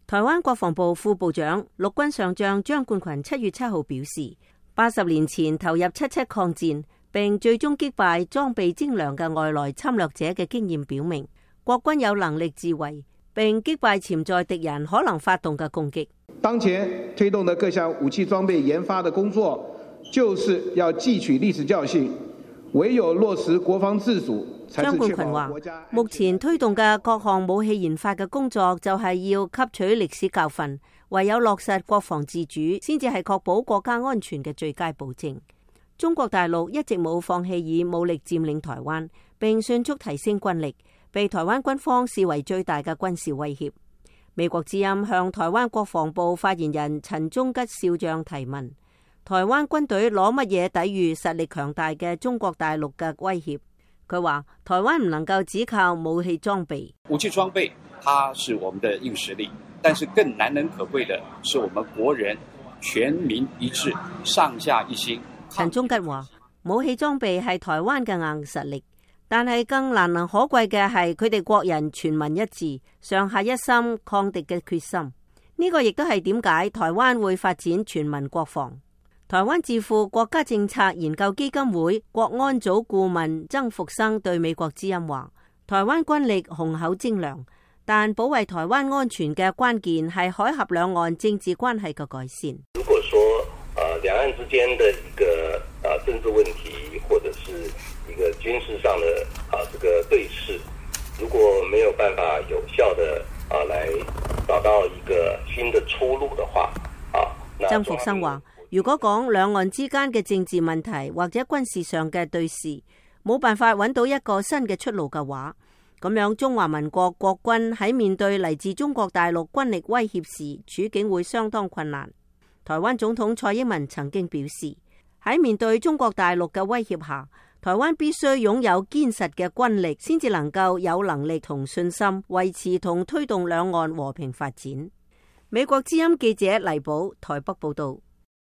台灣國防部副部長陸軍上將張冠群7月7號表示，80年前投入7·7抗戰，並最終擊敗裝備精良嘅外來侵略者嘅經驗表明，國軍有能力自衛，並擊敗潛在敵人可能發動嘅攻擊。 當前推動的各項武器裝備研發的工作，就是要汲取歷史教訓，唯有落實國防自主。 張冠群話：目前推動嘅各項武器研發嘅工作，就係要吸取歷史教訓，唯有落實國防自主，先至係確保國家安全嘅最佳保證。中國大陸一直冇放棄以武力佔領台灣，並迅速提升軍力，被台灣軍方視為最大嘅軍事威脅。美國之音向台灣國防部發言人陳忠吉少將提問：台灣軍隊攞乜嘢抵禦實力強大嘅中國大陸嘅威脅？佢話：台灣唔能夠只靠武器裝備， 武器裝備它是我們的硬實力，但是更難能可貴的是我們國人全民一致、上下一心。 陳忠吉話：武器裝備係台灣嘅硬實力，但係更難能可貴嘅係佢哋國人全民一致、上下一心抗敵嘅決心。呢個亦都係點解台灣會發展全民國防。台灣智庫國家政策研究基金會國安組顧問曾復生對美國之音話：台灣軍力雄厚精良，但保衛台灣安全嘅關鍵係海峽兩岸政治關係嘅改善。 如果說兩岸之間的一個政治問題，或者是一個軍事上的這個對峙，如果沒有辦法有效的來找到一個新的出路的話， 曾復生話：如果講兩岸之間嘅政治問題或者軍事上嘅對峙冇辦法揾到一個新嘅出路嘅話，咁樣中華民國國軍喺面對嚟自中國大陸軍力威脅時，處境會相當困難。台灣總統蔡英文曾經表示，喺面對中國大陸嘅威脅下，台灣必須擁有堅實嘅軍力，先至能夠有能力同信心維持同推動兩岸和平發展。美國之音記者黎寶台北報道。